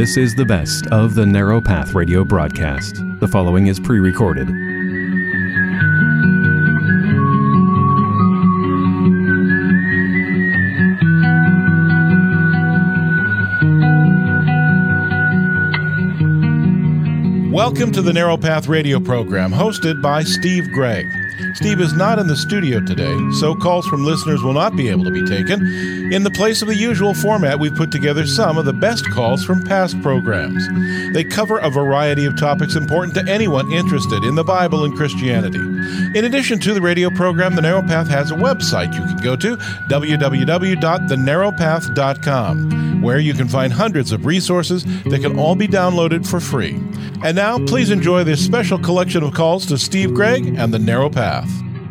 This is the best of the Narrow Path radio broadcast. The following is pre-recorded. Welcome to the Narrow Path radio program, hosted by Steve Gregg. Steve is not in the studio today, so calls from listeners will not be able to be taken. In the place of the usual format, we've put together some of the best calls from past programs. They cover a variety of topics important to anyone interested in the Bible and Christianity. In addition to the radio program, The Narrow Path has a website you can go to, www.thenarrowpath.com, where you can find hundreds of resources that can all be downloaded for free. And now, please enjoy this special collection of calls to Steve Gregg and The Narrow Path.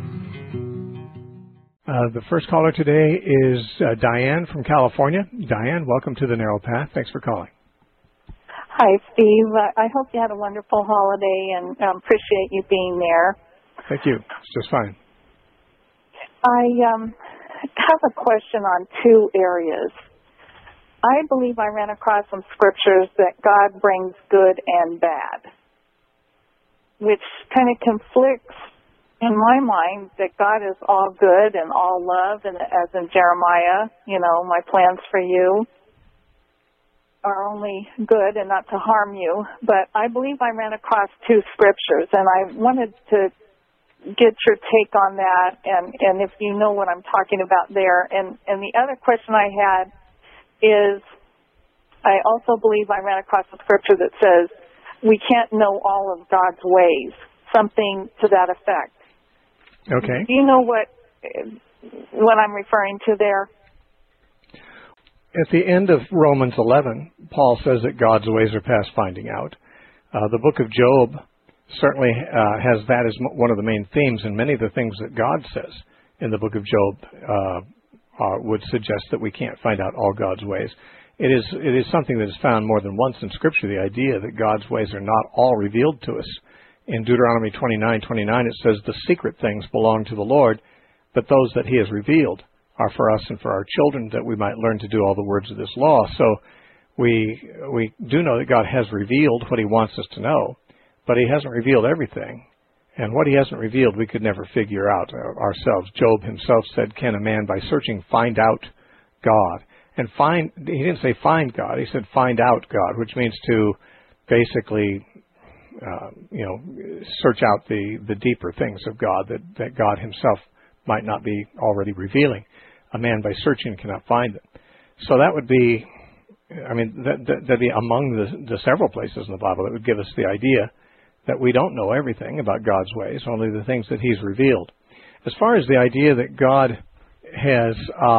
The first caller today is Diane from California. Diane, welcome to The Narrow Path. Thanks for calling. Hi, Steve. I hope you had a wonderful holiday and appreciate you being there. Thank you. It's just fine. I have a question on two areas. I believe I ran across some scriptures that God brings good and bad, which kind of conflicts in my mind that God is all good and all love, and as in Jeremiah, my plans for you are only good and not to harm you. But I believe I ran across two scriptures, and I wanted to get your take on that, and if you know what I'm talking about there. And the other question I had is, I also believe I ran across a scripture that says we can't know all of God's ways, something to that effect. Okay. Do you know what I'm referring to there? At the end of Romans 11, Paul says that God's ways are past finding out. The book of Job certainly has that as one of the main themes, and many of the things that God says in the book of Job would suggest that we can't find out all God's ways. It is something that is found more than once in Scripture, the idea that God's ways are not all revealed to us. In Deuteronomy 29:29, it says, "The secret things belong to the Lord, but those that He has revealed are for us and for our children, that we might learn to do all the words of this law." So we do know that God has revealed what He wants us to know, but He hasn't revealed everything. And what He hasn't revealed, we could never figure out ourselves. Job himself said, "Can a man by searching find out God?" And he didn't say find God, he said find out God, which means to basically, search out the deeper things of God that God Himself might not be already revealing. A man by searching cannot find them. So that would be, that'd be among the several places in the Bible that would give us the idea that we don't know everything about God's ways, only the things that He's revealed. As far as the idea that God has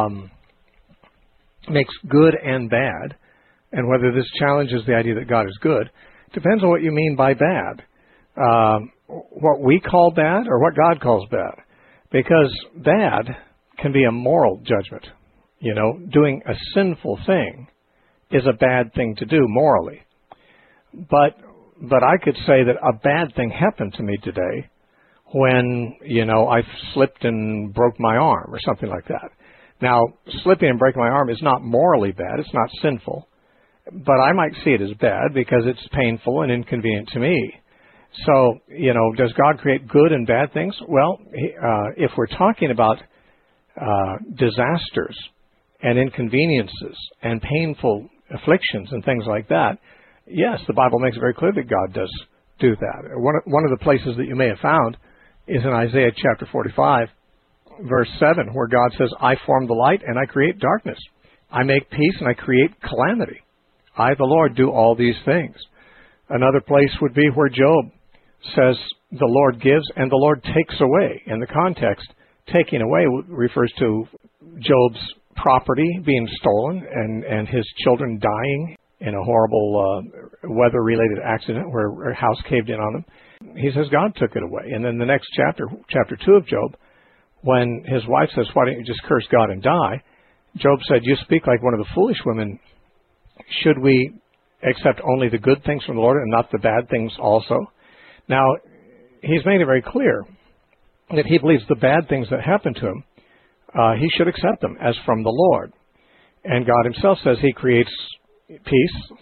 makes good and bad, and whether this challenges the idea that God is good, depends on what you mean by bad. What we call bad or what God calls bad. Because bad can be a moral judgment. Doing a sinful thing is a bad thing to do morally. But I could say that a bad thing happened to me today when, I slipped and broke my arm or something like that. Now, slipping and breaking my arm is not morally bad. It's not sinful. But I might see it as bad because it's painful and inconvenient to me. So, does God create good and bad things? Well, if we're talking about disasters and inconveniences and painful afflictions and things like that, yes, the Bible makes it very clear that God does do that. One of the places that you may have found is in Isaiah chapter 45, verse 7, where God says, "I form the light and I create darkness. I make peace and I create calamity. I, the Lord, do all these things." Another place would be where Job says, "The Lord gives and the Lord takes away." In the context, taking away refers to Job's property being stolen and his children dying in a horrible weather-related accident where a house caved in on them. He says God took it away. And then the next chapter 2 of Job, when his wife says, "Why don't you just curse God and die?" Job said, "You speak like one of the foolish women. Should we accept only the good things from the Lord and not the bad things also?" Now, he's made it very clear that he believes the bad things that happen to him, he should accept them as from the Lord. And God Himself says He creates peace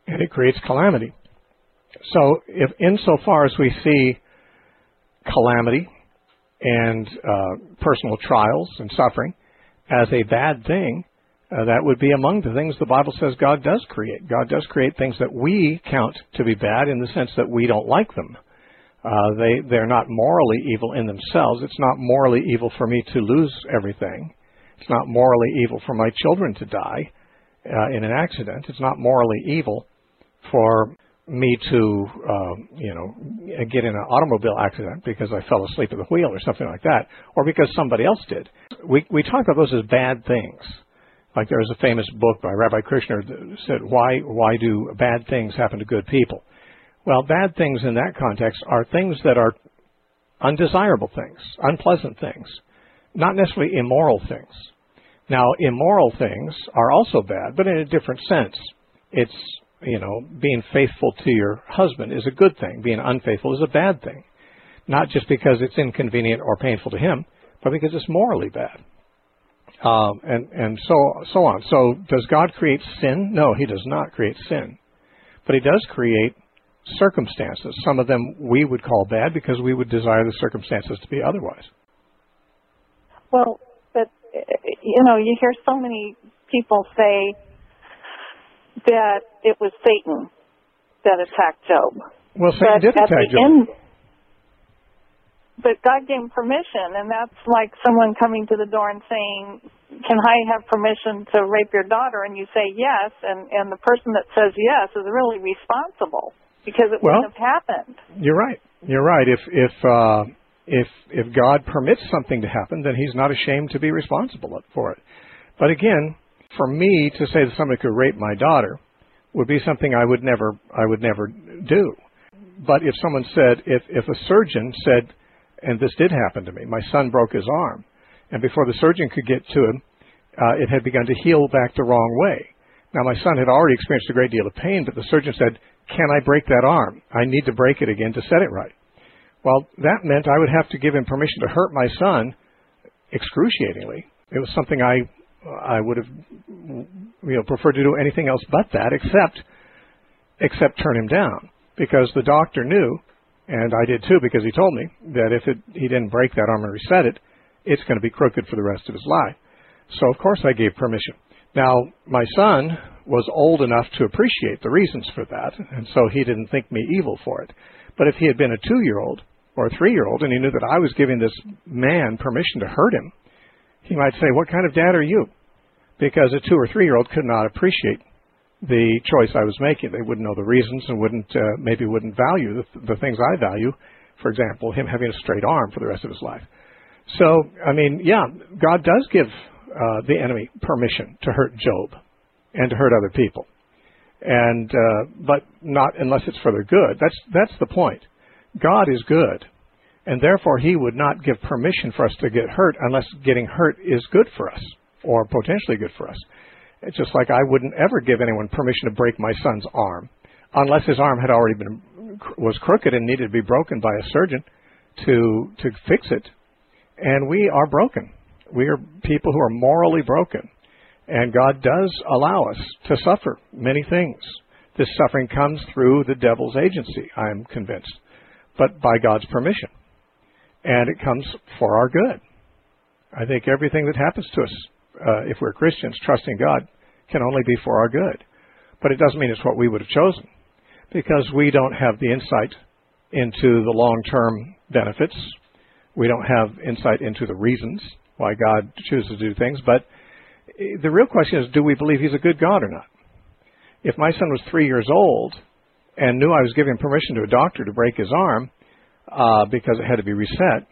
and it creates calamity. So if insofar as we see calamity and personal trials and suffering as a bad thing, that would be among the things the Bible says God does create. God does create things that we count to be bad in the sense that we don't like them. They're not morally evil in themselves. It's not morally evil for me to lose everything. It's not morally evil for my children to die in an accident. It's not morally evil for me to, get in an automobile accident because I fell asleep at the wheel or something like that, or because somebody else did. We talk about those as bad things. Like there was a famous book by Rabbi Krishner that said, why do bad things happen to good people? Well, bad things in that context are things that are undesirable things, unpleasant things, not necessarily immoral things. Now, immoral things are also bad, but in a different sense. It's, being faithful to your husband is a good thing. Being unfaithful is a bad thing. Not just because it's inconvenient or painful to him, but because it's morally bad. And so on. So does God create sin? No, he does not create sin. But he does create circumstances. Some of them we would call bad because we would desire the circumstances to be otherwise. Well, but, you hear so many people say that it was Satan that attacked Job. Well, Satan did attack Job. But God gave him permission, and that's like someone coming to the door and saying, can I have permission to rape your daughter? And you say yes, and the person that says yes is really responsible because it wouldn't have happened. You're right. If God permits something to happen, then he's not ashamed to be responsible for it. But again, for me to say that somebody could rape my daughter would be something I would never do. But if someone said, if a surgeon said, and this did happen to me, my son broke his arm, and before the surgeon could get to him, it had begun to heal back the wrong way. Now, my son had already experienced a great deal of pain, but the surgeon said, can I break that arm? I need to break it again to set it right. Well, that meant I would have to give him permission to hurt my son excruciatingly. It was something I would have preferred to do anything else but that, except turn him down, because the doctor knew, and I did too because he told me, that if he didn't break that arm and reset it, it's going to be crooked for the rest of his life. So of course I gave permission. Now, my son was old enough to appreciate the reasons for that, and so he didn't think me evil for it. But if he had been a 2-year-old or a 3-year-old and he knew that I was giving this man permission to hurt him, he might say, what kind of dad are you? Because a 2- or 3-year-old could not appreciate the choice I was making. They wouldn't know the reasons and wouldn't value the things I value. For example, him having a straight arm for the rest of his life. So, God does give the enemy permission to hurt Job and to hurt other people, and but not unless it's for their good. That's the point. God is good, and therefore he would not give permission for us to get hurt unless getting hurt is good for us or potentially good for us. It's just like I wouldn't ever give anyone permission to break my son's arm unless his arm had already was crooked and needed to be broken by a surgeon to fix it. And we are broken. We are people who are morally broken. And God does allow us to suffer many things. This suffering comes through the devil's agency, I am convinced, but by God's permission. And it comes for our good. I think everything that happens to us, if we're Christians, trusting God, can only be for our good. But it doesn't mean it's what we would have chosen, because we don't have the insight into the long-term benefits. We don't have insight into the reasons why God chooses to do things. But the real question is, do we believe he's a good God or not? If my son was 3 years old and knew I was giving permission to a doctor to break his arm because it had to be reset,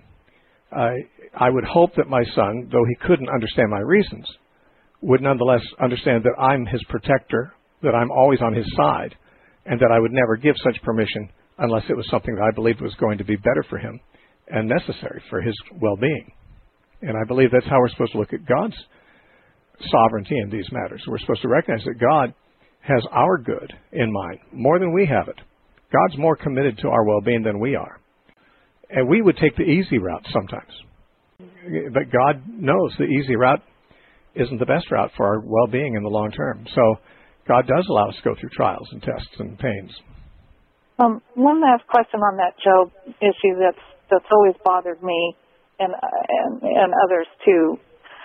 I would hope that my son, though he couldn't understand my reasons, would nonetheless understand that I'm his protector, that I'm always on his side, and that I would never give such permission unless it was something that I believed was going to be better for him and necessary for his well-being. And I believe that's how we're supposed to look at God's sovereignty in these matters. We're supposed to recognize that God has our good in mind more than we have it. God's more committed to our well-being than we are. And we would take the easy route sometimes. But God knows the easy route isn't the best route for our well-being in the long term. So God does allow us to go through trials and tests and pains. One last question on that Job issue that's always bothered me and others too.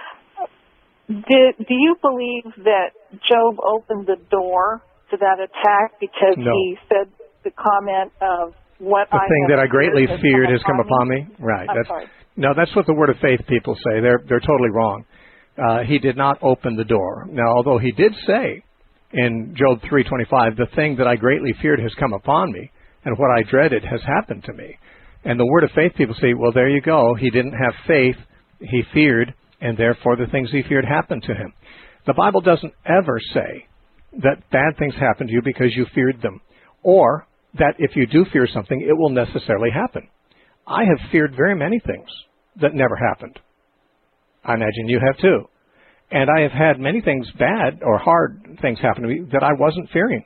Do you believe that Job opened the door to that attack because he said the comment of what the thing that I greatly feared has come upon me? Right. No, that's what the Word of Faith people say. They're totally wrong. He did not open the door. Now, although he did say in Job 3:25, the thing that I greatly feared has come upon me, and what I dreaded has happened to me. And the Word of Faith people say, well, there you go. He didn't have faith. He feared, and therefore the things he feared happened to him. The Bible doesn't ever say that bad things happen to you because you feared them, or that if you do fear something, it will necessarily happen. I have feared very many things that never happened. I imagine you have too. And I have had many things, bad or hard things happen to me that I wasn't fearing.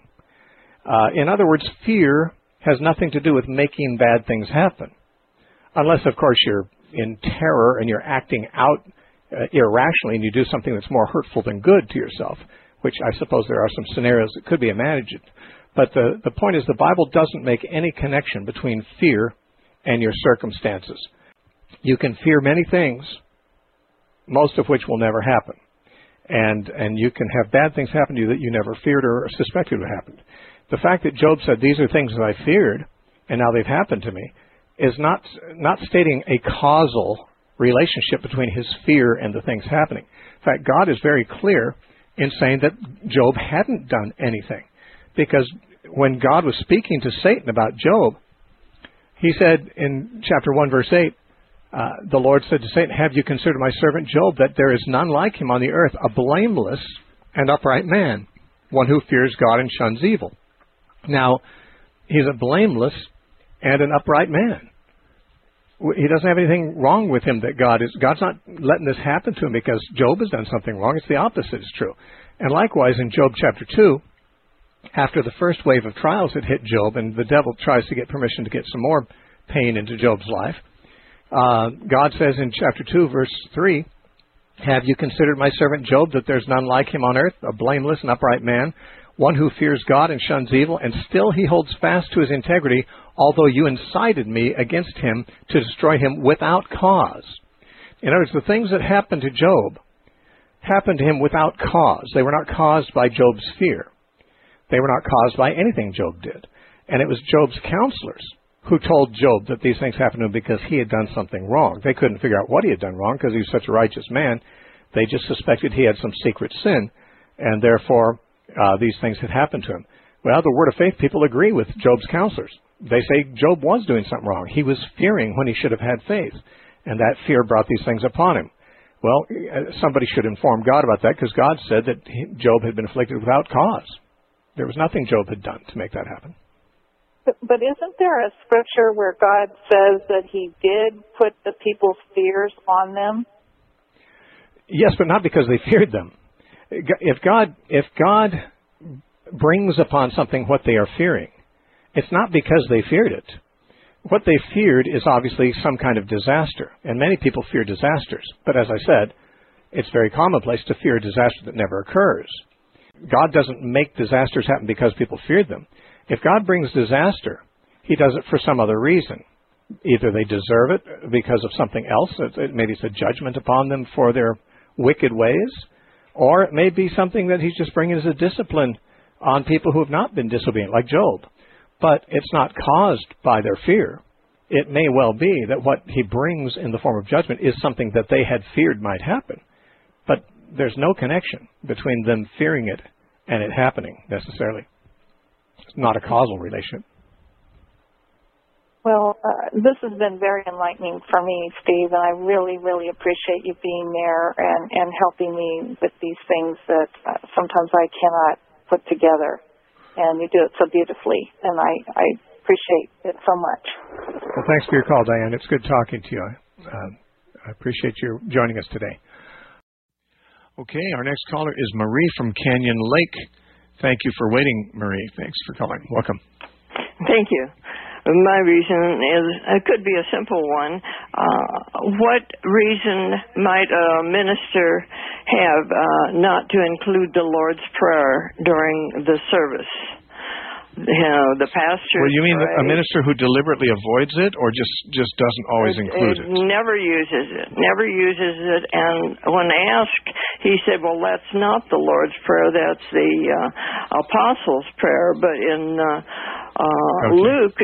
In other words, fear has nothing to do with making bad things happen. Unless, of course, you're in terror and you're acting out irrationally and you do something that's more hurtful than good to yourself, which I suppose there are some scenarios that could be imagined. But the point is the Bible doesn't make any connection between fear and your circumstances. You can fear many things, most of which will never happen. And you can have bad things happen to you that you never feared or suspected would happen. The fact that Job said, these are things that I feared, and now they've happened to me, is not stating a causal relationship between his fear and the things happening. In fact, God is very clear in saying that Job hadn't done anything. Because when God was speaking to Satan about Job, he said in chapter 1, verse 8, the Lord said to Satan, have you considered my servant Job, that there is none like him on the earth, a blameless and upright man, one who fears God and shuns evil. Now, he's a blameless and an upright man. He doesn't have anything wrong with him that God's not letting this happen to him because Job has done something wrong. It's the opposite is true. And likewise in Job chapter 2, after the first wave of trials had hit Job and the devil tries to get permission to get some more pain into Job's life, God says in chapter 2, verse 3, have you considered my servant Job, that there's none like him on earth, a blameless and upright man, one who fears God and shuns evil, and still he holds fast to his integrity, although you incited me against him to destroy him without cause. In other words, the things that happened to Job happened to him without cause. They were not caused by Job's fear. They were not caused by anything Job did. And it was Job's counselors who told Job that these things happened to him because he had done something wrong. They couldn't figure out what he had done wrong because he was such a righteous man. They just suspected he had some secret sin, and therefore these things had happened to him. Well, the Word of Faith people agree with Job's counselors. They say Job was doing something wrong. He was fearing when he should have had faith, and that fear brought these things upon him. Well, somebody should inform God about that because God said that Job had been afflicted without cause. There was nothing Job had done to make that happen. But isn't there a scripture where God says that he did put the people's fears on them? Yes, but not because they feared them. If God brings upon something what they are fearing, it's not because they feared it. What they feared is obviously some kind of disaster, and many people fear disasters. But as I said, it's very commonplace to fear a disaster that never occurs. God doesn't make disasters happen because people feared them. If God brings disaster, he does it for some other reason. Either they deserve it because of something else, maybe it's a judgment upon them for their wicked ways, or it may be something that he's just bringing as a discipline on people who have not been disobedient, like Job. But it's not caused by their fear. It may well be that what he brings in the form of judgment is something that they had feared might happen. But there's no connection between them fearing it and it happening necessarily. It's not a causal relationship. Well, this has been very enlightening for me, Steve, and I really, really appreciate you being there and helping me with these things that sometimes I cannot put together. And you do it so beautifully, and I appreciate it so much. Well, thanks for your call, Diane. It's good talking to you. I appreciate you joining us today. Okay, our next caller is Marie from Canyon Lake. Thank you for waiting, Marie. Thanks for calling. Welcome. Thank you. My reason is, it could be a simple one. What reason might a minister have not to include the Lord's Prayer during the service? The pastor. Well, you mean a minister who deliberately avoids it, or just doesn't always include it? Never uses it. Never uses it. And when asked, he said, "Well, that's not the Lord's Prayer. That's the Apostles' Prayer." But in Luke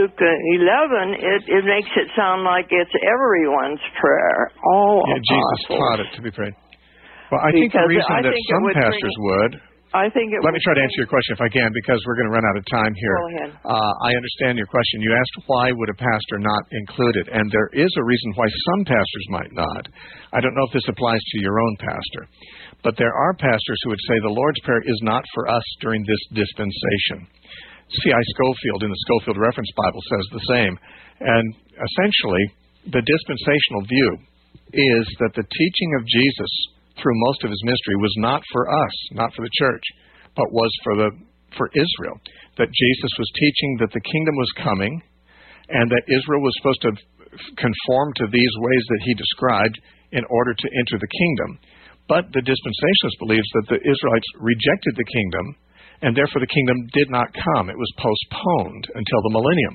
11, it makes it sound like it's everyone's prayer. All apostles. Jesus taught it to be prayed. Well, I think the reason that some pastors would. Let me try to answer your question if I can, because we're going to run out of time here. Go ahead. I understand your question. You asked why would a pastor not include it, and there is a reason why some pastors might not. I don't know if this applies to your own pastor, but there are pastors who would say the Lord's Prayer is not for us during this dispensation. C.I. Scofield in the Scofield Reference Bible says the same, and essentially the dispensational view is that the teaching of Jesus through most of his ministry was not for us, not for the church, but was for Israel. That Jesus was teaching that the kingdom was coming, and that Israel was supposed to conform to these ways that he described in order to enter the kingdom. But the dispensationalist believes that the Israelites rejected the kingdom, and therefore the kingdom did not come. It was postponed until the millennium.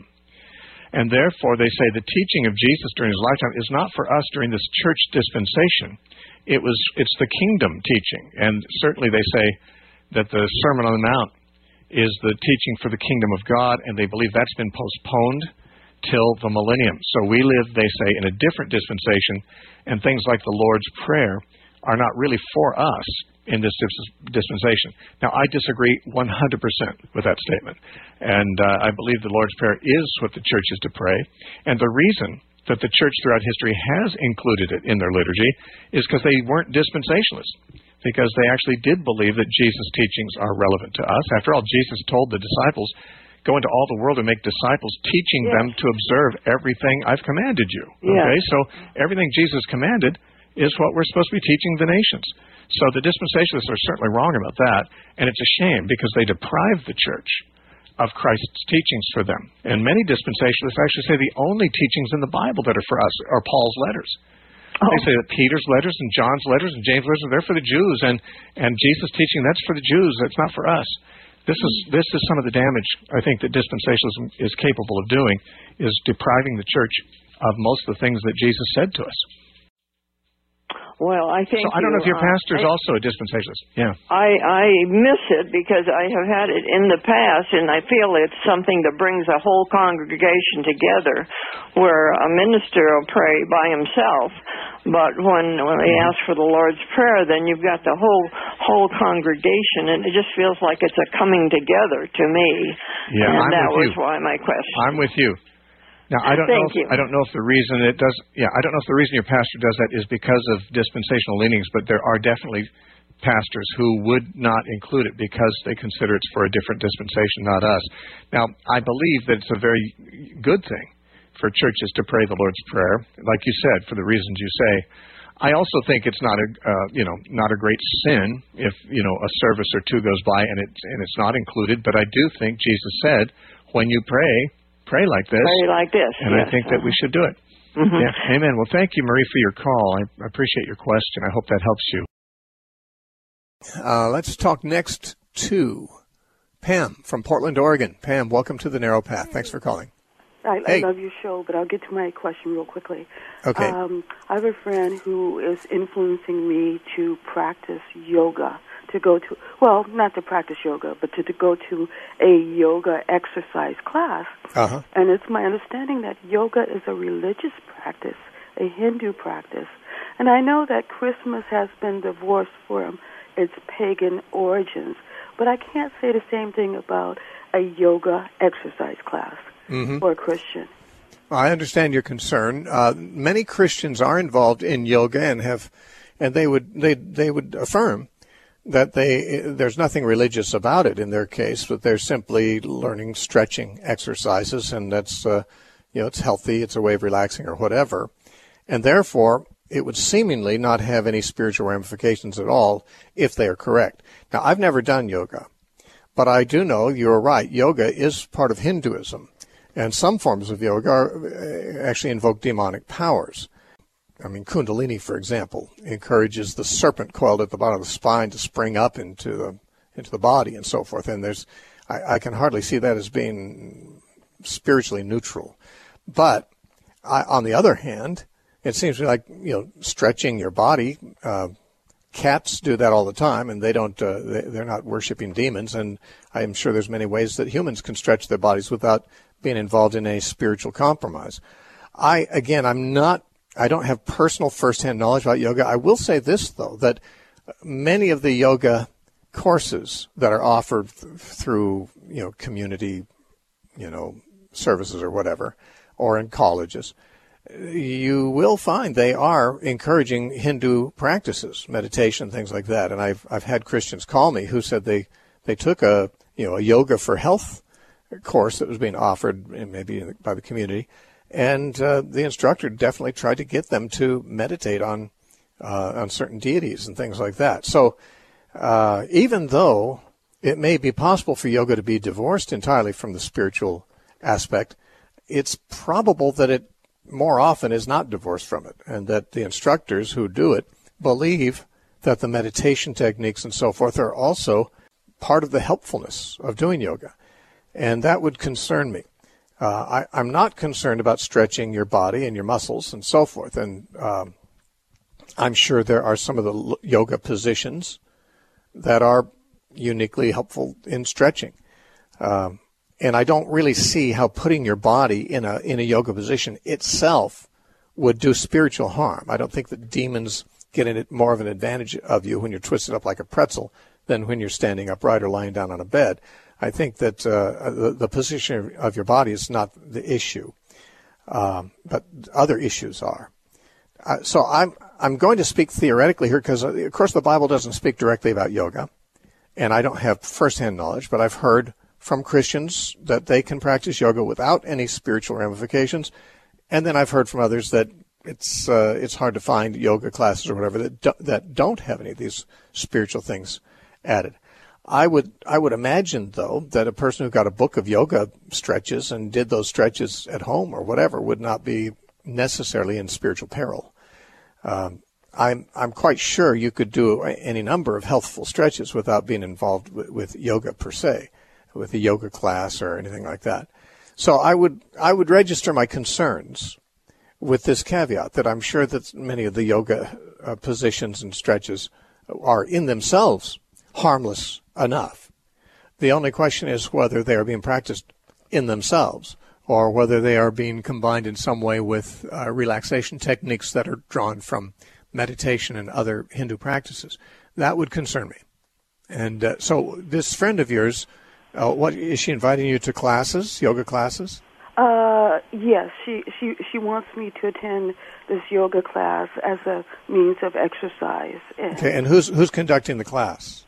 And therefore they say the teaching of Jesus during his lifetime is not for us during this church dispensation. It's the kingdom teaching. And certainly they say that the Sermon on the Mount is the teaching for the kingdom of God, and they believe that's been postponed till the millennium. So we live, they say, in a different dispensation, and things like the Lord's Prayer are not really for us in this dispensation. Now, I disagree 100% with that statement, and I believe the Lord's Prayer is what the church is to pray, and the reason that the church throughout history has included it in their liturgy is because they weren't dispensationalists, because they actually did believe that Jesus' teachings are relevant to us. After all, Jesus told the disciples, "Go into all the world and make disciples, teaching them to observe everything I've commanded you." Okay, so everything Jesus commanded is what we're supposed to be teaching the nations. So the dispensationalists are certainly wrong about that, and it's a shame because they deprive the church of Christ's teachings for them. And many dispensationalists actually say the only teachings in the Bible that are for us are Paul's letters. They say that Peter's letters and John's letters and James' letters, they're for the Jews, and Jesus' teaching, that's for the Jews, that's not for us. This is some of the damage I think that dispensationalism is capable of doing, is depriving the church of most of the things that Jesus said to us. Well, I think. So I don't know if your pastor is also a dispensationalist. Yeah. I miss it because I have had it in the past, and I feel it's something that brings a whole congregation together, where a minister will pray by himself, but when they ask for the Lord's Prayer, then you've got the whole congregation, and it just feels like it's a coming together to me. Yeah, and that was why my question. I'm with you. Now, I don't know if the reason it does. Yeah, I don't know if the reason your pastor does that is because of dispensational leanings, but there are definitely pastors who would not include it because they consider it's for a different dispensation, not us. Now, I believe that it's a very good thing for churches to pray the Lord's Prayer, like you said, for the reasons you say. I also think it's not a great sin if a service or two goes by and it's not included. But I do think Jesus said, when you pray like this. Pray like this. And I think that we should do it. Mm-hmm. Yeah. Amen. Well, thank you, Marie, for your call. I appreciate your question. I hope that helps you. Let's talk next to Pam from Portland, Oregon. Pam, welcome to the Narrow Path. Thanks for calling. I love your show, but I'll get to my question real quickly. Okay. I have a friend who is influencing me to practice yoga. To go to, well, not to practice yoga, but to go to a yoga exercise class. Uh-huh. And it's my understanding that yoga is a religious practice, a Hindu practice. And I know that Christmas has been divorced from its pagan origins, but I can't say the same thing about a yoga exercise class for a Christian. I understand your concern. Many Christians are involved in yoga and they would affirm that there's nothing religious about it in their case, but they're simply learning stretching exercises, and that's it's healthy, it's a way of relaxing or whatever, and therefore it would seemingly not have any spiritual ramifications at all if they are correct. Now, I've never done yoga, but I do know you're right. Yoga is part of Hinduism, And some forms of yoga actually invoke demonic powers. I mean, Kundalini, for example, encourages the serpent coiled at the bottom of the spine to spring up into the body and so forth. And I can hardly see that as being spiritually neutral. But on the other hand, it seems to me like, stretching your body. Cats do that all the time, and they don't. They're not worshiping demons. And I'm sure there's many ways that humans can stretch their bodies without being involved in a spiritual compromise. I don't have personal firsthand knowledge about yoga. I will say this, though, that many of the yoga courses that are offered through, community, services or whatever, or in colleges, you will find they are encouraging Hindu practices, meditation, things like that. And I've had Christians call me who said they took a yoga for health course that was being offered maybe by the community, and the instructor definitely tried to get them to meditate on certain deities and things like that. So even though it may be possible for yoga to be divorced entirely from the spiritual aspect, it's probable that it more often is not divorced from it, and that the instructors who do it believe that the meditation techniques and so forth are also part of the helpfulness of doing yoga. And that would concern me. I'm not concerned about stretching your body and your muscles and so forth. And I'm sure there are some of the yoga positions that are uniquely helpful in stretching. And I don't really see how putting your body in a yoga position itself would do spiritual harm. I don't think that demons get more of an advantage of you when you're twisted up like a pretzel than when you're standing upright or lying down on a bed. I think that the position of your body is not the issue, but other issues are. So I'm going to speak theoretically here because, of course, the Bible doesn't speak directly about yoga, and I don't have firsthand knowledge, but I've heard from Christians that they can practice yoga without any spiritual ramifications, and then I've heard from others that it's hard to find yoga classes or whatever that don't have any of these spiritual things added. I would imagine, though, that a person who got a book of yoga stretches and did those stretches at home or whatever would not be necessarily in spiritual peril. I'm quite sure you could do any number of healthful stretches without being involved with yoga per se, with a yoga class or anything like that. So I would register my concerns with this caveat that I'm sure that many of the yoga positions and stretches are in themselves harmless enough. The only question is whether they are being practiced in themselves or whether they are being combined in some way with relaxation techniques that are drawn from meditation and other Hindu practices. That would concern me. And so this friend of yours, what is she inviting you to classes, yoga classes? Yes, she wants me to attend this yoga class as a means of exercise. Okay, and who's conducting the class?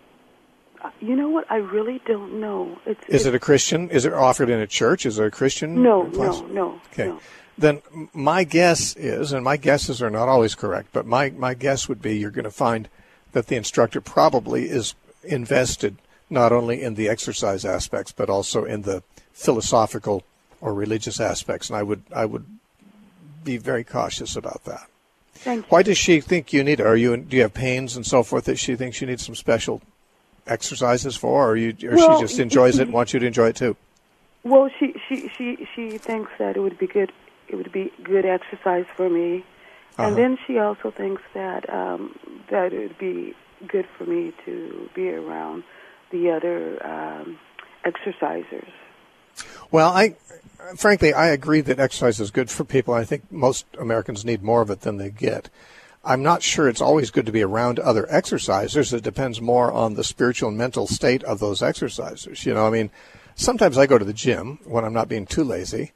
You know what? I really don't know. Is it a Christian? Is it offered in a church? Is it a Christian class? No. Okay. No. Then my guess is, and my guesses are not always correct, but my guess would be you're going to find that the instructor probably is invested not only in the exercise aspects, but also in the philosophical or religious aspects. And I would be very cautious about that. Thank you. Why does she think you need it? Do you have pains and so forth that she thinks you need some special exercises for, or she just enjoys it and wants you to enjoy it too? Well, she thinks that it would be good. It would be good exercise for me, and then she also thinks that that it would be good for me to be around the other exercisers. Well, frankly, I agree that exercise is good for people. I think most Americans need more of it than they get. I'm not sure it's always good to be around other exercisers. It depends more on the spiritual and mental state of those exercisers. I mean, sometimes I go to the gym when I'm not being too lazy,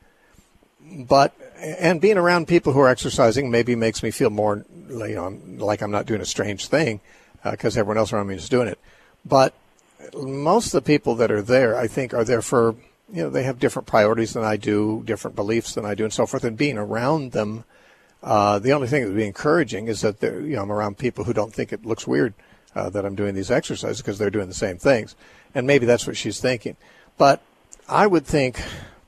and being around people who are exercising maybe makes me feel more, like I'm not doing a strange thing because everyone else around me is doing it. But most of the people that are there, I think, are there for, they have different priorities than I do, different beliefs than I do, and so forth. And being around them, the only thing that would be encouraging is that I'm around people who don't think it looks weird that I'm doing these exercises because they're doing the same things. And maybe that's what she's thinking. But I would think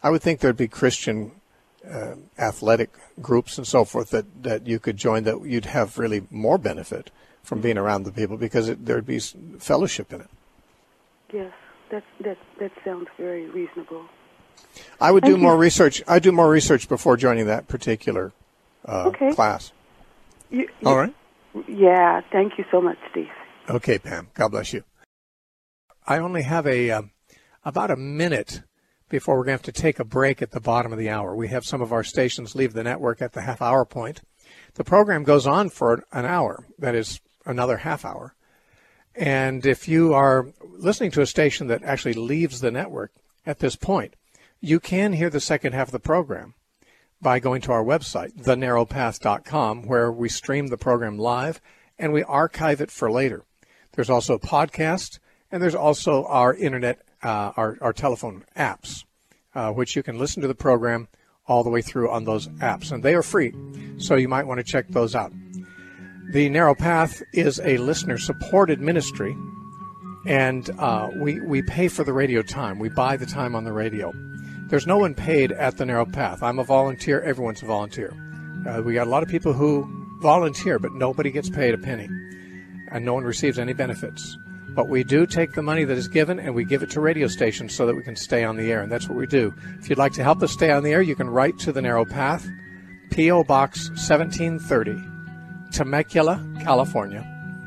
I would think there'd be Christian athletic groups and so forth that you could join, that you'd have really more benefit from being around the people, because there'd be fellowship in it. Yes, that sounds very reasonable. I would do more research. I'd do more research before joining that particular class. All right? Yeah, thank you so much, Steve. Okay, Pam. God bless you. I only have about a minute before we're going to have to take a break at the bottom of the hour. We have some of our stations leave the network at the half-hour point. The program goes on for an hour. That is another half hour. And if you are listening to a station that actually leaves the network at this point, you can hear the second half of the program by going to our website, thenarrowpath.com, where we stream the program live and we archive it for later. There's also a podcast, and there's also our internet, our telephone apps, which you can listen to the program all the way through on those apps, and they are free, so you might want to check those out. The Narrow Path is a listener-supported ministry, and we pay for the radio time. We buy the time on the radio. There's no one paid at the Narrow Path. I'm a volunteer. Everyone's a volunteer. We got a lot of people who volunteer, but nobody gets paid a penny, and no one receives any benefits. But we do take the money that is given and we give it to radio stations so that we can stay on the air, and that's what we do. If you'd like to help us stay on the air, you can write to the Narrow Path, P.O. Box 1730, Temecula, California,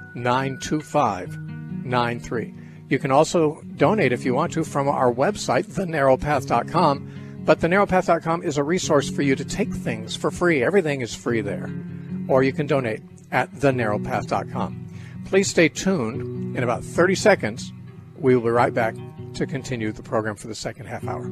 92593. You can also donate if you want to from our website, thenarrowpath.com. But thenarrowpath.com is a resource for you to take things for free. Everything is free there. Or you can donate at thenarrowpath.com. Please stay tuned. In about 30 seconds, we will be right back to continue the program for the second half hour.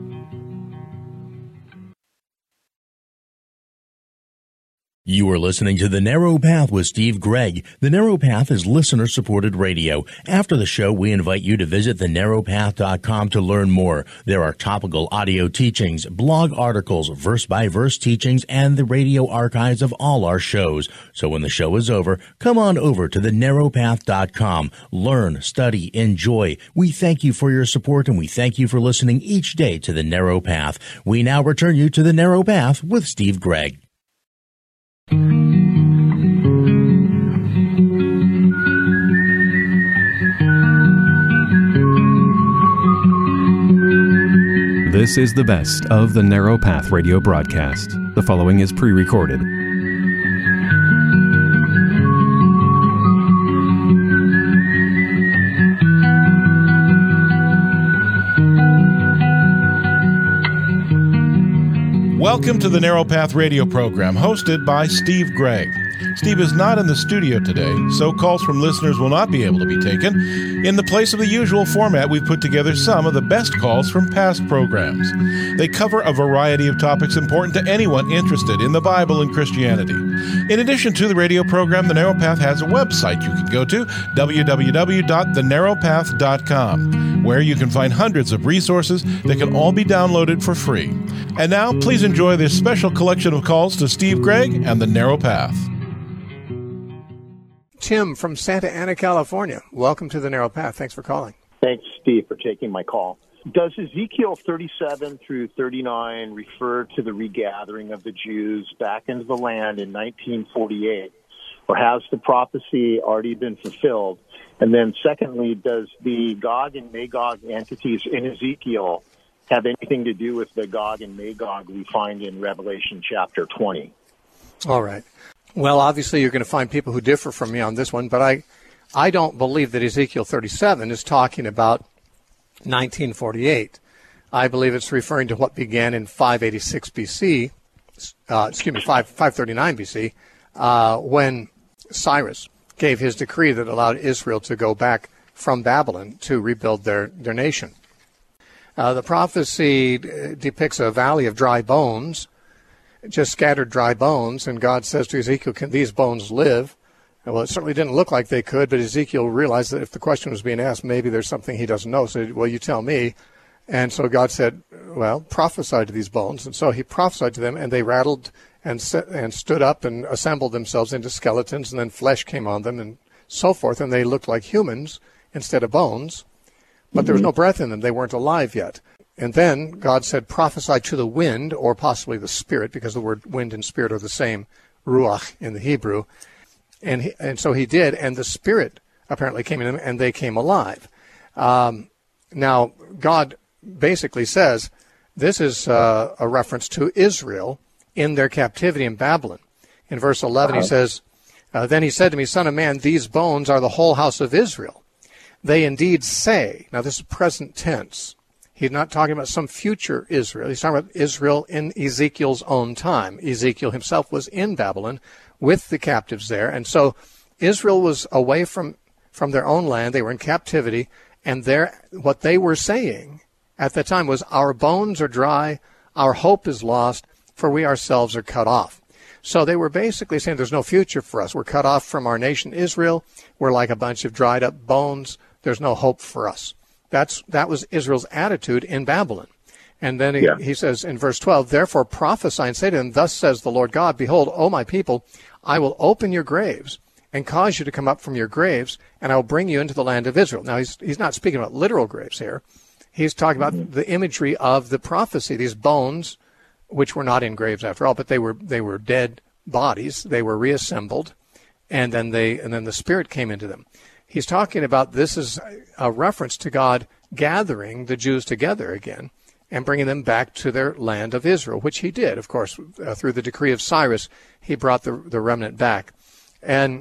You are listening to The Narrow Path with Steve Gregg. The Narrow Path is listener-supported radio. After the show, we invite you to visit thenarrowpath.com to learn more. There are topical audio teachings, blog articles, verse-by-verse teachings, and the radio archives of all our shows. So when the show is over, come on over to thenarrowpath.com. Learn, study, enjoy. We thank you for your support, and we thank you for listening each day to The Narrow Path. We now return you to The Narrow Path with Steve Gregg. This is the best of the Narrow Path radio broadcast. The following is pre-recorded. Welcome to the Narrow Path radio program, hosted by Steve Gregg. Steve is not in the studio today, so calls from listeners will not be able to be taken. In the place of the usual format, we've put together some of the best calls from past programs. They cover a variety of topics important to anyone interested in the Bible and Christianity. In addition to the radio program, The Narrow Path has a website you can go to, www.thenarrowpath.com, where you can find hundreds of resources that can all be downloaded for free. And now, please enjoy this special collection of calls to Steve Gregg and The Narrow Path. Tim from Santa Ana, California. Welcome to The Narrow Path. Thanks for calling. Thanks, Steve, for taking my call. Does Ezekiel 37 through 39 refer to the regathering of the Jews back into the land in 1948, or has the prophecy already been fulfilled? And then secondly, does the Gog and Magog entities in Ezekiel have anything to do with the Gog and Magog we find in Revelation chapter 20? All right. Well, obviously you're going to find people who differ from me on this one, but I don't believe that Ezekiel 37 is talking about 1948. I believe it's referring to what began in 586 BC, 539 BC, when Cyrus gave his decree that allowed Israel to go back from Babylon to rebuild their nation. The prophecy depicts a valley of dry bones, just scattered dry bones, and God says to Ezekiel, can these bones live? Well, it certainly didn't look like they could, but Ezekiel realized that if the question was being asked, maybe there's something he doesn't know. So, well, you tell me. And so God said, well, prophesy to these bones. And so he prophesied to them, and they rattled and stood up and assembled themselves into skeletons, and then flesh came on them and so forth, and they looked like humans instead of bones, but there was no breath in them. They weren't alive yet. And then God said, prophesy to the wind, or possibly the spirit, because the word wind and spirit are the same, ruach in the Hebrew. And so he did, and the spirit apparently came in them, and they came alive. Now, God basically says this is a reference to Israel in their captivity in Babylon. In verse 11, he says, then he said to me, Son of man, these bones are the whole house of Israel. They indeed say, now this is present tense. He's not talking about some future Israel. He's talking about Israel in Ezekiel's own time. Ezekiel himself was in Babylon with the captives there. And so Israel was away from their own land. They were in captivity. And what they were saying at the time was, our bones are dry, our hope is lost, for we ourselves are cut off. So they were basically saying there's no future for us. We're cut off from our nation Israel. We're like a bunch of dried up bones. There's no hope for us. That was Israel's attitude in Babylon. And then he says in verse 12, therefore prophesy and say to them, thus says the Lord God, behold, O my people, I will open your graves and cause you to come up from your graves, and I will bring you into the land of Israel. Now, he's not speaking about literal graves here. He's talking about the imagery of the prophecy, these bones, which were not in graves after all, but they were dead bodies. They were reassembled, and then the Spirit came into them. He's talking about this is a reference to God gathering the Jews together again and bringing them back to their land of Israel, which he did, of course, through the decree of Cyrus. He brought the remnant back. And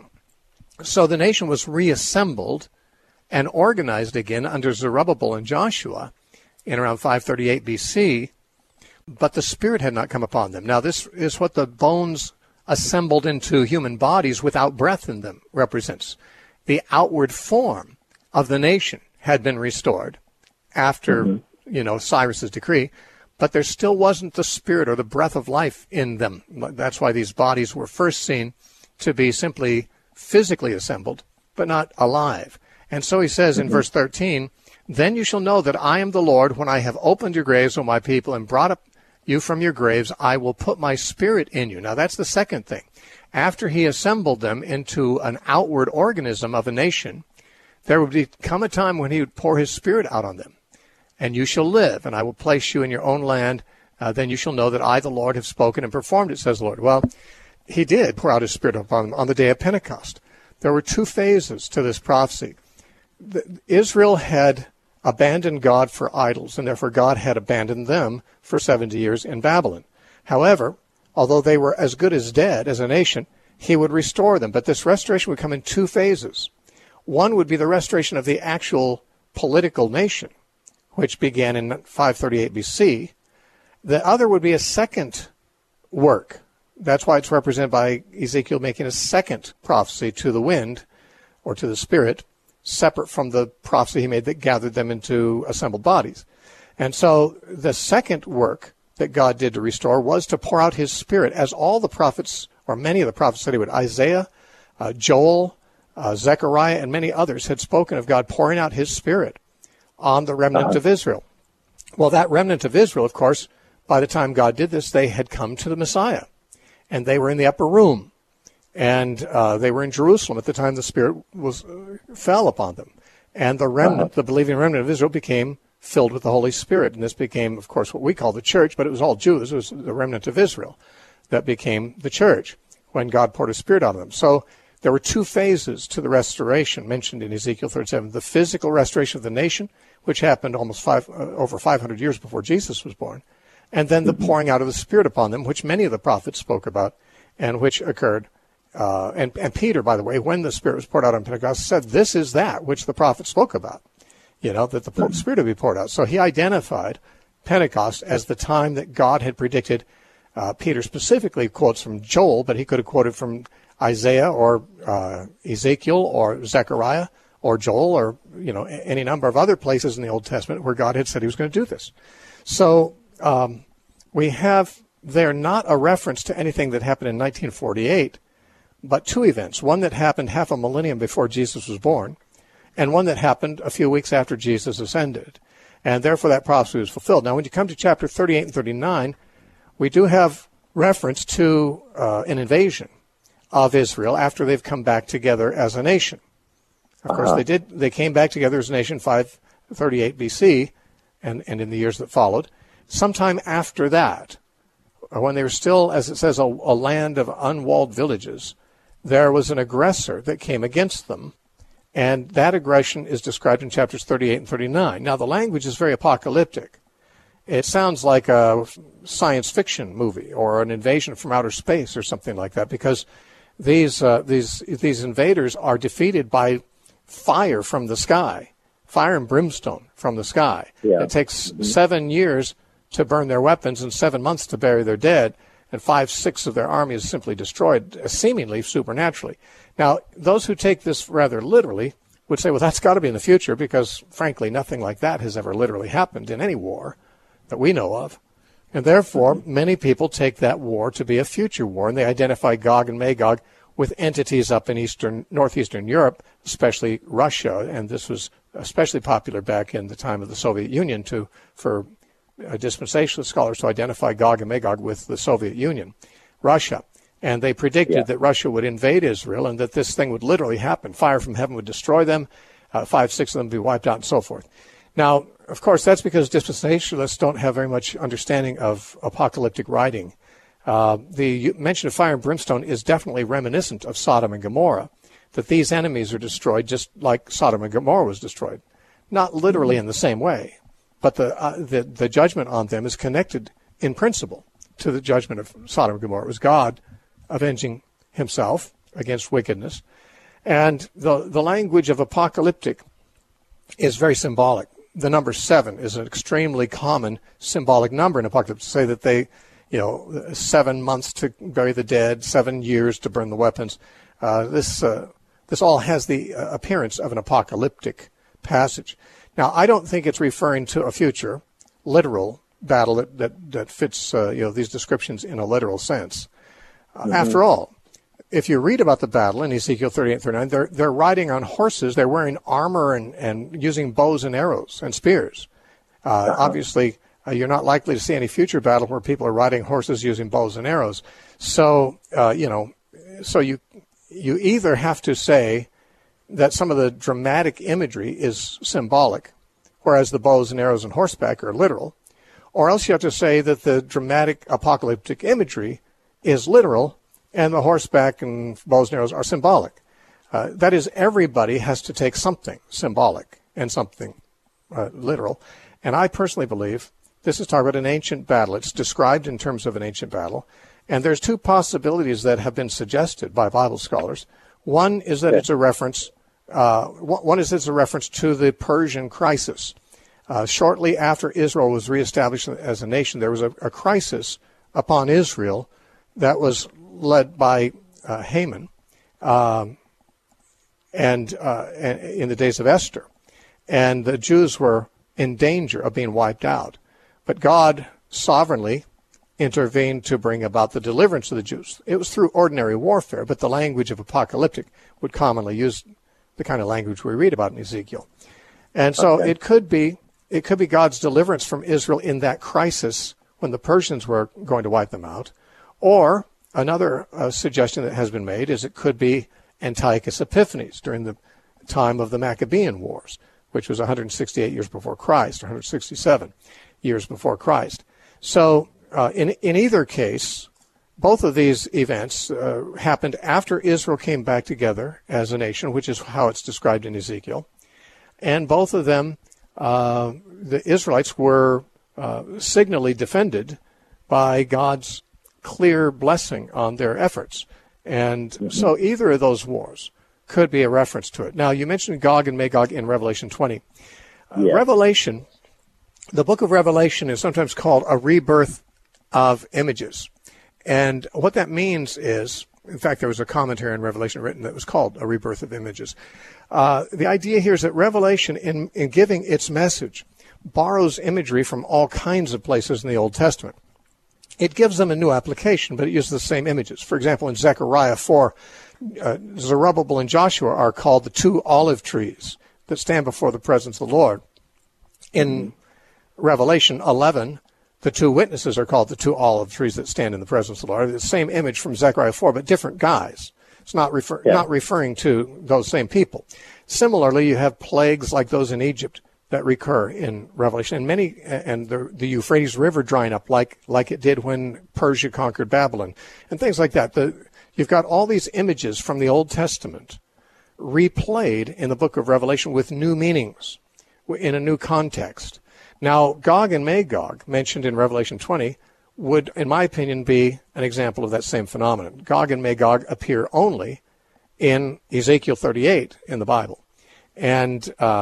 so the nation was reassembled and organized again under Zerubbabel and Joshua in around 538 BC, but the Spirit had not come upon them. Now, this is what the bones assembled into human bodies without breath in them represents. The outward form of the nation had been restored after, Cyrus's decree, but there still wasn't the spirit or the breath of life in them. That's why these bodies were first seen to be simply physically assembled, but not alive. And so he says in verse 13, then you shall know that I am the Lord when I have opened your graves, O my people, and brought up you from your graves. I will put my Spirit in you. Now that's the second thing. After he assembled them into an outward organism of a nation, there would come a time when he would pour his Spirit out on them. And you shall live, and I will place you in your own land. Then you shall know that I, the Lord, have spoken and performed it, says the Lord. Well, he did pour out his Spirit upon them on the day of Pentecost. There were two phases to this prophecy. Israel had abandoned God for idols, and therefore God had abandoned them for 70 years in Babylon. However, although they were as good as dead as a nation, he would restore them. But this restoration would come in two phases. One would be the restoration of the actual political nation, which began in 538 BC. The other would be a second work. That's why it's represented by Ezekiel making a second prophecy to the wind, or to the Spirit, separate from the prophecy he made that gathered them into assembled bodies. And so the second work that God did to restore was to pour out his Spirit, as all the prophets, or many of the prophets said he would. Isaiah, Joel, Zechariah, and many others had spoken of God pouring out his Spirit on the remnant of Israel. Well, that remnant of Israel, of course, by the time God did this, they had come to the Messiah, and they were in the upper room, and they were in Jerusalem at the time the Spirit fell upon them. And the remnant, the believing remnant of Israel, became filled with the Holy Spirit. And this became, of course, what we call the church, but it was all Jews. It was the remnant of Israel that became the church when God poured his Spirit on them. So there were two phases to the restoration mentioned in Ezekiel 37. The physical restoration of the nation, which happened almost over 500 years before Jesus was born, and then the pouring out of the Spirit upon them, which many of the prophets spoke about, and which occurred. And Peter, by the way, when the Spirit was poured out on Pentecost, said, this is that which the prophet spoke about, that the Spirit would be poured out. So he identified Pentecost as the time that God had predicted. Peter specifically quotes from Joel, but he could have quoted from Isaiah or Ezekiel or Zechariah or Joel or, any number of other places in the Old Testament where God had said he was going to do this. So we have there not a reference to anything that happened in 1948, but two events, one that happened half a millennium before Jesus was born, and one that happened a few weeks after Jesus ascended. And therefore that prophecy was fulfilled. Now, when you come to chapter 38 and 39, we do have reference to an invasion of Israel after they've come back together as a nation. Of course, they came back together as a nation 538 BC, and in the years that followed. Sometime after that, when they were still, as it says, a land of unwalled villages, there was an aggressor that came against them, and that aggression is described in chapters 38 and 39. Now, the language is very apocalyptic. It sounds like a science fiction movie or an invasion from outer space or something like that, because these invaders are defeated by fire from the sky, fire and brimstone from the sky. Yeah. It takes 7 years to burn their weapons and 7 months to bury their dead, and 5/6 of their army is simply destroyed, seemingly supernaturally. Now, those who take this rather literally would say, well, that's got to be in the future, because, frankly, nothing like that has ever literally happened in any war that we know of. And therefore, many people take that war to be a future war, and they identify Gog and Magog with entities up in northeastern Europe, especially Russia, and this was especially popular back in the time of the Soviet Union for dispensationalist scholars to identify Gog and Magog with the Soviet Union, Russia. And they predicted that Russia would invade Israel and that this thing would literally happen. Fire from heaven would destroy them, 5/6 of them would be wiped out, and so forth. Now, of course, that's because dispensationalists don't have very much understanding of apocalyptic writing. The mention of fire and brimstone is definitely reminiscent of Sodom and Gomorrah, that these enemies are destroyed just like Sodom and Gomorrah was destroyed. Not literally in the same way, but the judgment on them is connected in principle to the judgment of Sodom and Gomorrah. It was God avenging himself against wickedness. And the language of apocalyptic is very symbolic. The number 7 is an extremely common symbolic number in apocalypse. To say that they, 7 months to bury the dead, 7 years to burn the weapons. This all has the appearance of an apocalyptic passage. Now, I don't think it's referring to a future literal battle that fits these descriptions in a literal sense. After all, if you read about the battle in Ezekiel 38 and 39, they're riding on horses, they're wearing armor and using bows and arrows and spears. Obviously, you're not likely to see any future battle where people are riding horses using bows and arrows. So, so you either have to say that some of the dramatic imagery is symbolic, whereas the bows and arrows and horseback are literal, or else you have to say that the dramatic apocalyptic imagery is literal and the horseback and bows and arrows are symbolic. That is, everybody has to take something symbolic and something literal. And I personally believe this is talking about an ancient battle. It's described in terms of an ancient battle. And there's two possibilities that have been suggested by Bible scholars. One is that it's a reference. One is it's a reference to the Persian crisis. Shortly after Israel was reestablished as a nation, there was a crisis upon Israel that was led by Haman, and in the days of Esther, and the Jews were in danger of being wiped out. But God sovereignly intervened to bring about the deliverance of the Jews. It was through ordinary warfare, but the language of apocalyptic would commonly use the kind of language we read about in Ezekiel. And so it could be God's deliverance from Israel in that crisis when the Persians were going to wipe them out. Or another suggestion that has been made is it could be Antiochus Epiphanes during the time of the Maccabean Wars, which was 168 years before Christ, or 167 years before Christ. So in either case, both of these events happened after Israel came back together as a nation, which is how it's described in Ezekiel. And both of them, the Israelites were signally defended by God's clear blessing on their efforts. And so either of those wars could be a reference to it. Now, you mentioned Gog and Magog in Revelation 20. Revelation, the book of Revelation is sometimes called a rebirth of images. And what that means is, in fact, there was a commentary on Revelation written that was called A Rebirth of Images. The idea here is that Revelation, in giving its message, borrows imagery from all kinds of places in the Old Testament. It gives them a new application, but it uses the same images. For example, in Zechariah 4, Zerubbabel and Joshua are called the two olive trees that stand before the presence of the Lord. In Revelation 11, the two witnesses are called the two olive trees that stand in the presence of the Lord. The same image from Zechariah 4, but different guys. It's not referring to those same people. Similarly, you have plagues like those in Egypt that recur in Revelation, and the Euphrates River drying up like it did when Persia conquered Babylon, and things like that. You've got all these images from the Old Testament replayed in the book of Revelation with new meanings, in a new context. Now, Gog and Magog, mentioned in Revelation 20, would, in my opinion, be an example of that same phenomenon. Gog and Magog appear only in Ezekiel 38 in the Bible, and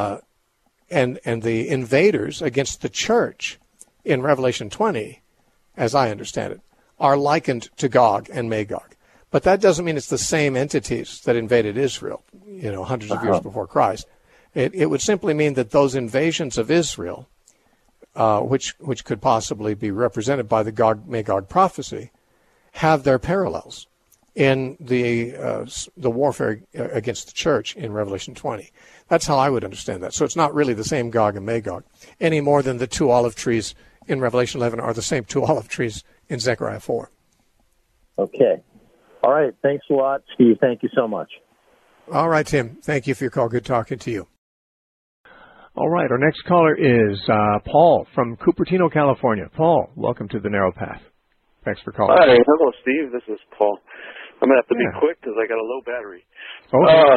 the invaders against the church in Revelation 20, as I understand it, are likened to Gog and Magog. But that doesn't mean it's the same entities that invaded Israel, hundreds of years before Christ. It would simply mean that those invasions of Israel, which could possibly be represented by the Gog-Magog prophecy, have their parallels in the warfare against the church in Revelation 20. That's how I would understand that. So it's not really the same Gog and Magog, any more than the two olive trees in Revelation 11 are the same two olive trees in Zechariah 4. Okay. All right. Thanks a lot, Steve. Thank you so much. All right, Tim. Thank you for your call. Good talking to you. All right. Our next caller is Paul from Cupertino, California. Paul, welcome to the Narrow Path. Thanks for calling. Hi. Hello, Steve. This is Paul. I'm going to have to be quick because I got a low battery. Okay.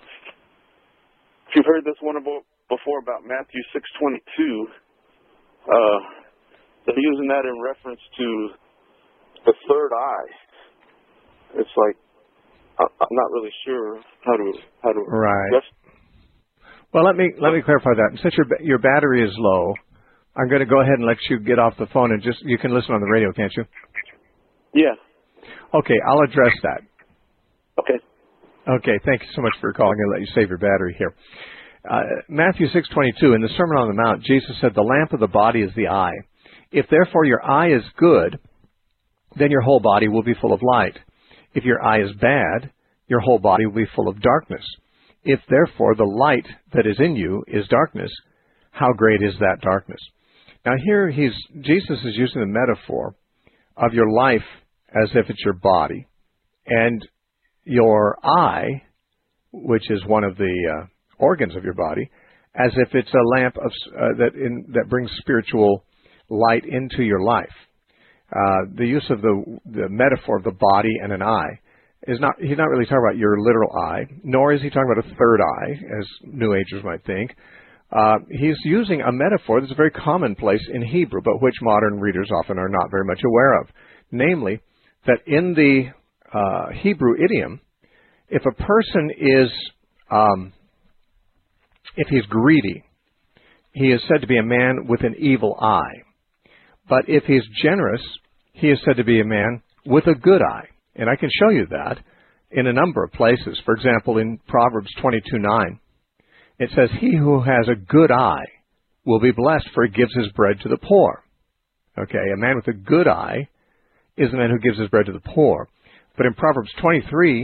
If you've heard this one before about Matthew 6:22, they're using that in reference to the third eye. It's like I'm not really sure how to. Right. Well, let me clarify that. Since your battery is low, I'm going to go ahead and let you get off the phone and you can listen on the radio, can't you? Yeah. Okay, I'll address that. Okay. Okay, thank you so much for calling. I'll let you save your battery here. Matthew 6:22, in the Sermon on the Mount, Jesus said, "The lamp of the body is the eye. If therefore your eye is good, then your whole body will be full of light. If your eye is bad, your whole body will be full of darkness. If therefore the light that is in you is darkness, how great is that darkness?" Now here Jesus is using the metaphor of your life as if it's your body, and your eye, which is one of the organs of your body, as if it's a lamp that brings spiritual light into your life. The use of the metaphor of the body and an eye he's not really talking about your literal eye, nor is he talking about a third eye, as New Agers might think. He's using a metaphor that's very commonplace in Hebrew, but which modern readers often are not very much aware of. Namely, that in the Hebrew idiom, if a person is, if he's greedy, he is said to be a man with an evil eye. But if he's generous, he is said to be a man with a good eye. And I can show you that in a number of places. For example, in Proverbs 22:9, it says, "He who has a good eye will be blessed, for he gives his bread to the poor." Okay, a man with a good eye is the man who gives his bread to the poor. But in Proverbs 23,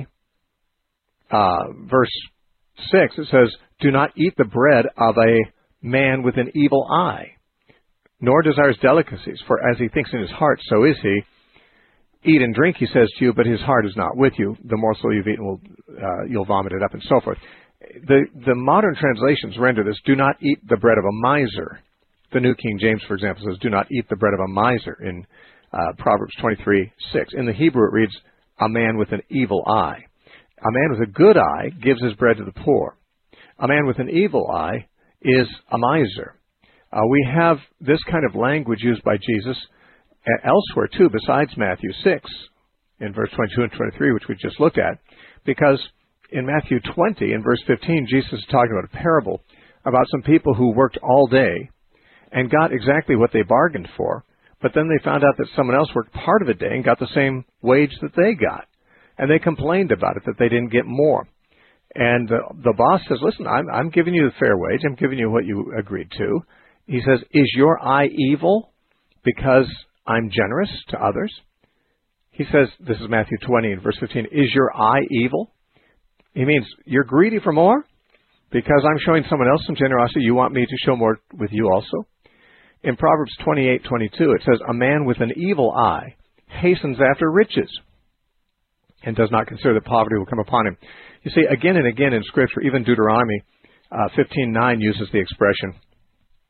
verse 6, it says, "Do not eat the bread of a man with an evil eye, nor desires delicacies, for as he thinks in his heart, so is he. Eat and drink, he says to you, but his heart is not with you. The morsel you've eaten you'll vomit it up," and so forth. The modern translations render this, "Do not eat the bread of a miser." The New King James, for example, says, "Do not eat the bread of a miser" in Proverbs 23:6. In the Hebrew, it reads, "A man with an evil eye." A man with a good eye gives his bread to the poor. A man with an evil eye is a miser. We have this kind of language used by Jesus elsewhere, too, besides Matthew 6, in verse 22 and 23, which we just looked at, because in Matthew 20, in verse 15, Jesus is talking about a parable about some people who worked all day and got exactly what they bargained for, but then they found out that someone else worked part of a day and got the same wage that they got, and they complained about it, that they didn't get more. And the boss says, "Listen, I'm giving you the fair wage. I'm giving you what you agreed to." He says, "Is your eye evil because I'm generous to others?" He says, this is Matthew 20 and verse 15, "Is your eye evil?" He means, you're greedy for more? Because I'm showing someone else some generosity, you want me to show more with you also? In Proverbs 28:22, it says, "A man with an evil eye hastens after riches and does not consider that poverty will come upon him." You see, again and again in Scripture, even Deuteronomy 15:9 uses the expression,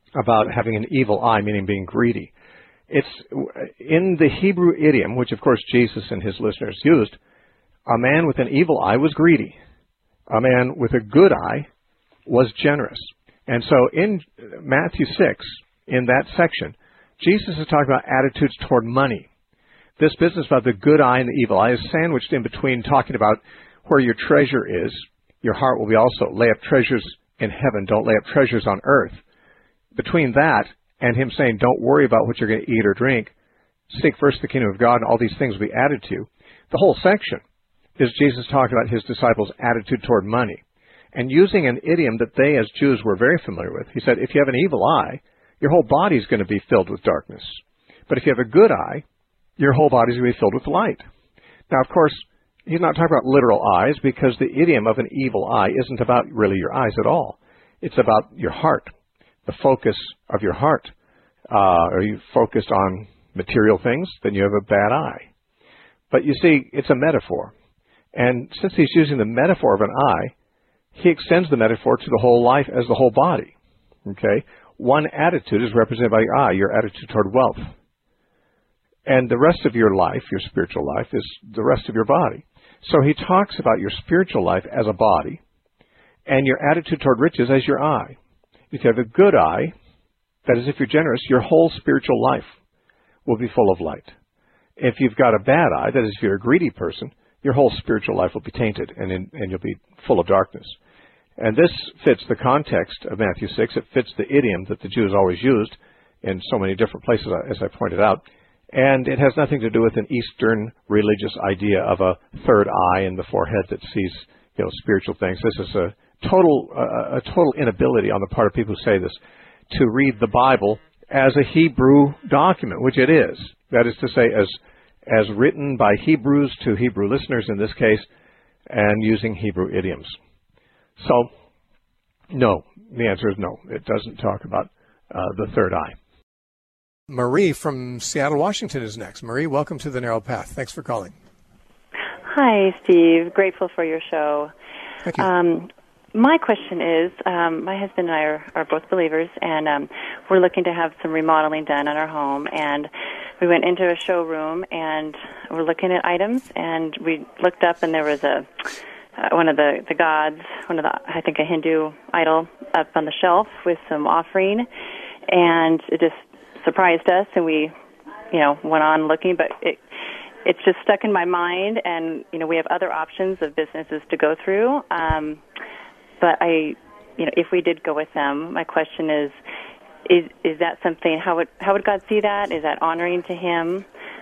about having an evil eye, meaning being greedy. It's in the Hebrew idiom, which of course Jesus and his listeners used, a man with an evil eye was greedy. A man with a good eye was generous. And so in Matthew 6, in that section, Jesus is talking about attitudes toward money. This business about the good eye and the evil eye is sandwiched in between talking about where your treasure is. Your heart will be also. Lay up treasures in heaven. Don't lay up treasures on earth. Between that and him saying, don't worry about what you're going to eat or drink. Seek first the kingdom of God, and all these things will be added to you. The whole section is Jesus talking about his disciples' attitude toward money, and using an idiom that they as Jews were very familiar with. He said, if you have an evil eye, your whole body is going to be filled with darkness. But if you have a good eye, your whole body is going to be filled with light. Now, of course, he's not talking about literal eyes, because the idiom of an evil eye isn't about really your eyes at all. It's about your heart, the focus of your heart. Are you focused on material things? Then you have a bad eye. But you see, it's a metaphor. And since he's using the metaphor of an eye, he extends the metaphor to the whole life as the whole body. Okay? One attitude is represented by your eye, your attitude toward wealth. And the rest of your life, your spiritual life, is the rest of your body. So he talks about your spiritual life as a body, and your attitude toward riches as your eye. If you have a good eye, that is, if you're generous, your whole spiritual life will be full of light. If you've got a bad eye, that is, if you're a greedy person, your whole spiritual life will be tainted, and you'll be full of darkness. And this fits the context of Matthew 6. It fits the idiom that the Jews always used in so many different places, as I pointed out. And it has nothing to do with an Eastern religious idea of a third eye in the forehead that sees, spiritual things. This is a total inability on the part of people who say this to read the Bible as a Hebrew document, which it is. That is to say, as written by Hebrews to Hebrew listeners in this case, and using Hebrew idioms. So, no. The answer is no. It doesn't talk about the third eye. Marie from Seattle, Washington is next. Marie, welcome to The Narrow Path. Thanks for calling. Hi, Steve. Grateful for your show. Thank you. My question is, my husband and I are both believers, and we're looking to have some remodeling done on our home. And we went into a showroom, and we're looking at items, and we looked up, and there was one of the gods, I think a Hindu idol up on the shelf with some offering, and it just surprised us, and we, went on looking, but it's just stuck in my mind, and, we have other options of businesses to go through, but if we did go with them, my question is that something, how would God see that? Is that honoring to him?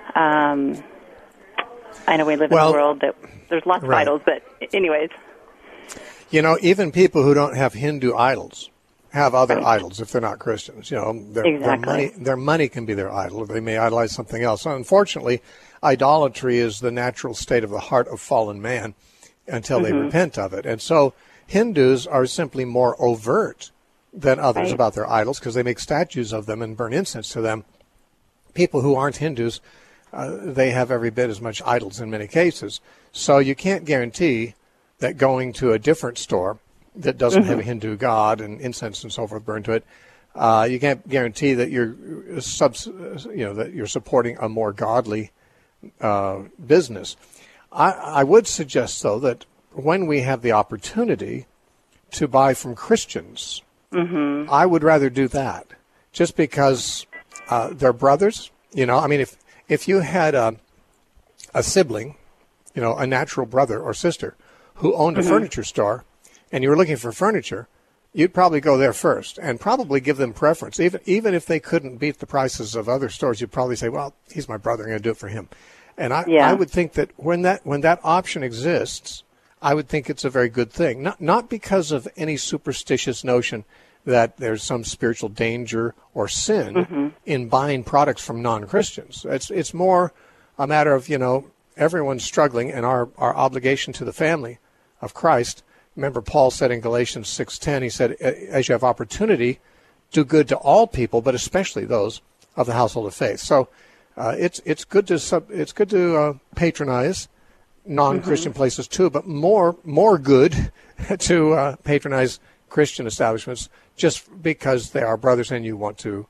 I know we live in a world that there's lots of idols, but anyways. Even people who don't have Hindu idols have other idols if they're not Christians. Their money can be their idol. They may idolize something else. Unfortunately, idolatry is the natural state of the heart of fallen man until they repent of it. And so Hindus are simply more overt than others about their idols because they make statues of them and burn incense to them. People who aren't Hindus, they have every bit as much idols in many cases. So you can't guarantee that going to a different store that doesn't have a Hindu god and incense and so forth burned to it, you can't guarantee that you're supporting a more godly business. I would suggest, though, that when we have the opportunity to buy from Christians, I would rather do that, just because they're brothers. If you had a sibling, a natural brother or sister who owned a furniture store, and you were looking for furniture, you'd probably go there first and probably give them preference. Even if they couldn't beat the prices of other stores, you'd probably say, well, he's my brother, I'm going to do it for him. And I would think that when that option exists, I would think it's a very good thing. Not because of any superstitious notion that there's some spiritual danger or sin in buying products from non-Christians. It's more a matter of, everyone's struggling, and our obligation to the family of Christ. Remember, Paul said in Galatians 6:10, he said, as you have opportunity, do good to all people, but especially those of the household of faith. So it's good to patronize non-Christian places too, but more good to patronize Christian establishments just because they are brothers and you want to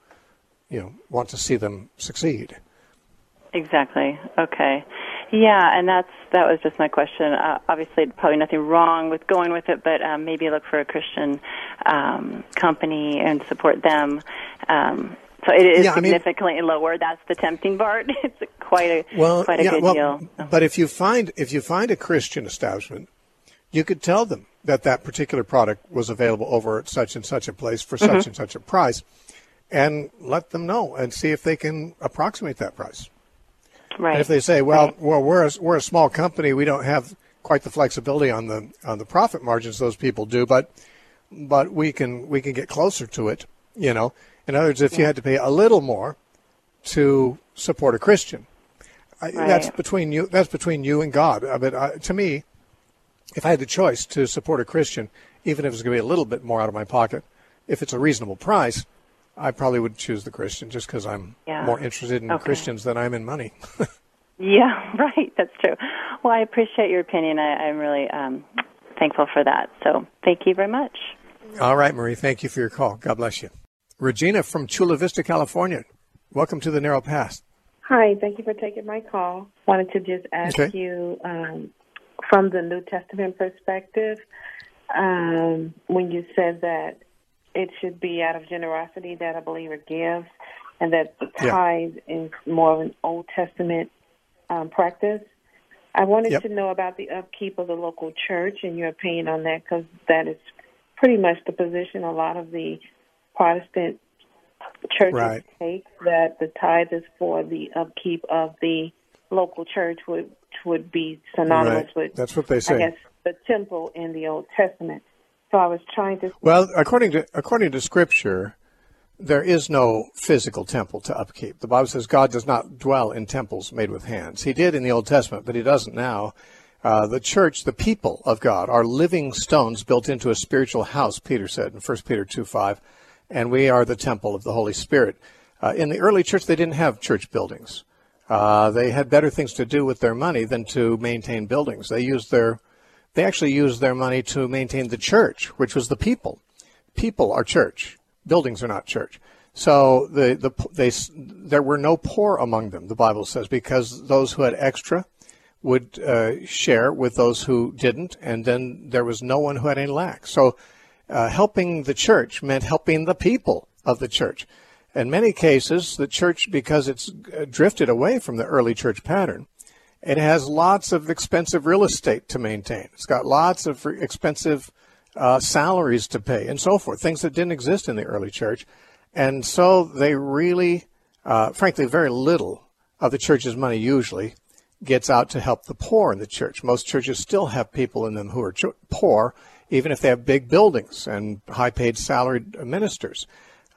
see them succeed. Exactly. Okay. Yeah, and that was just my question. Obviously, probably nothing wrong with going with it, but maybe look for a Christian company and support them. So it is significantly lower. That's the tempting part. It's quite a good deal. But if you find a Christian establishment, you could tell them that particular product was available over at such and such a place for such and such a price, and let them know and see if they can approximate that price. Right. And if they say, well, we're a small company, we don't have quite the flexibility on the profit margins those people do, but we can get closer to it, you know. In other words, if you had to pay a little more to support a Christian, that's between you. That's between you and God. But to me, if I had the choice to support a Christian, even if it's going to be a little bit more out of my pocket, if it's a reasonable price, I probably would choose the Christian just because I'm more interested in Christians than I'm in money. Yeah, right. That's true. Well, I appreciate your opinion. I'm really thankful for that. So thank you very much. All right, Marie. Thank you for your call. God bless you. Regina from Chula Vista, California. Welcome to the Narrow Path. Hi. Thank you for taking my call. Wanted to just ask you from the New Testament perspective, when you said that it should be out of generosity that a believer gives, and that the tithe is more of an Old Testament practice. I wanted to know about the upkeep of the local church and your opinion on that, because that is pretty much the position a lot of the Protestant churches take, that the tithe is for the upkeep of the local church, which would be synonymous with, that's what they say, I guess, the temple in the Old Testament. So I was trying to... Well, according to Scripture, there is no physical temple to upkeep. The Bible says God does not dwell in temples made with hands. He did in the Old Testament, but he doesn't now. The church, the people of God, are living stones built into a spiritual house, Peter said in 1 Peter 2:5, and we are the temple of the Holy Spirit. In the early church, they didn't have church buildings. They had better things to do with their money than to maintain buildings. They actually used their money to maintain the church, which was the people. People are church. Buildings are not church. So there were no poor among them, the Bible says, because those who had extra would share with those who didn't, and then there was no one who had any lack. So helping the church meant helping the people of the church. In many cases, the church, because it's drifted away from the early church pattern, it has lots of expensive real estate to maintain. It's got lots of expensive salaries to pay and so forth, things that didn't exist in the early church. And so they really, frankly, very little of the church's money usually gets out to help the poor in the church. Most churches still have people in them who are poor, even if they have big buildings and high-paid salaried ministers.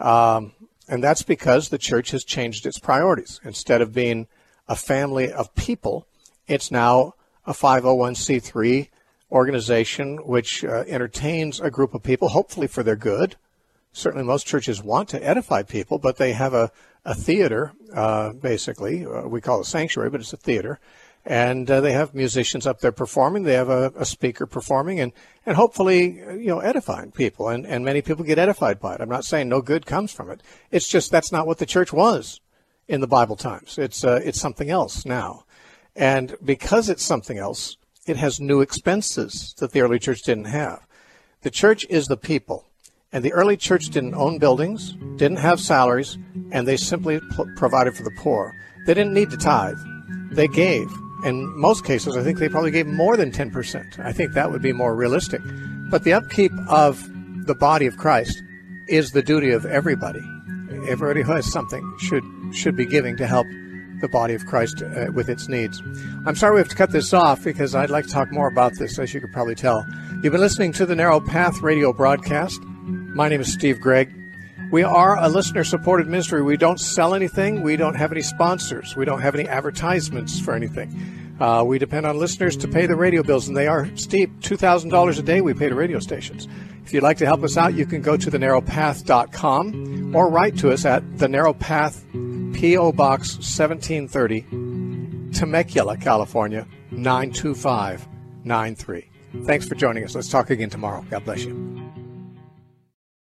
And that's because the church has changed its priorities. Instead of being a family of people, it's now a 501c3 organization which entertains a group of people, hopefully for their good. Certainly most churches want to edify people, but they have a theater, basically. We call it a sanctuary, but it's a theater. And they have musicians up there performing. They have a speaker performing and hopefully, edifying people. And many people get edified by it. I'm not saying no good comes from it. It's just that's not what the church was in the Bible times. It's something else now. And because it's something else, it has new expenses that the early church didn't have. The church is the people. And the early church didn't own buildings, didn't have salaries, and they simply provided for the poor. They didn't need to tithe. They gave. In most cases, I think they probably gave more than 10%. I think that would be more realistic. But the upkeep of the body of Christ is the duty of everybody. Everybody who has something should be giving to help the body of Christ with its needs. I'm sorry we have to cut this off because I'd like to talk more about this, as you could probably tell. You've been listening to the Narrow Path radio broadcast. My name is Steve Gregg. We are a listener-supported ministry. We don't sell anything. We don't have any sponsors. We don't have any advertisements for anything. We depend on listeners to pay the radio bills, and they are steep. $2,000 a day we pay to radio stations. If you'd like to help us out, you can go to thenarrowpath.com or write to us at The Narrow Path, P.O. Box 1730, Temecula, California, 92593. Thanks for joining us. Let's talk again tomorrow. God bless you.